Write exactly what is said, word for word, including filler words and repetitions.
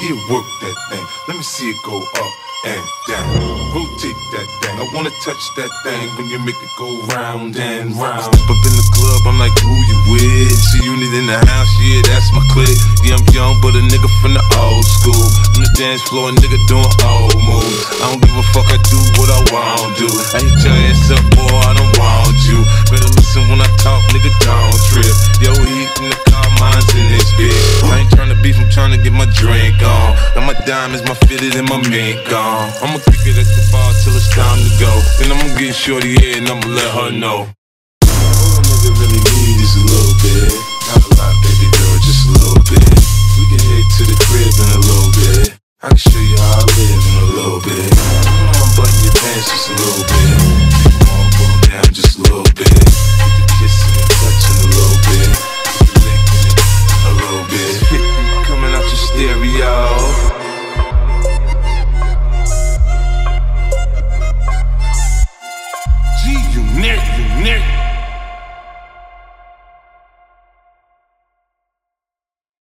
Here, work that thing. Let me see it go up and down. Rotate that thing. I wanna touch that thing when you make it go round and round. Step up in the club, I'm like, who you with? See unit in the house, yeah, that's my clique. Yeah, I'm young, but a nigga from the old school. On the dance floor, a nigga doing old moves. I don't give a fuck, I do what I want to. I hit your ass up, boy, I don't want you. Better listen when I talk, nigga, don't trip. Yo, heat in the car, mine's in this bitch. I ain't tryna beef, I'm tryna get my drink on. Now my diamonds, my fitted, and my mink on. I'ma kick it at the bar till it's time to go. Then I'ma get shorty here and I'ma let her know. All a nigga really need is a little bit. Not a lot, baby girl, just a little bit. We can head to the crib in a little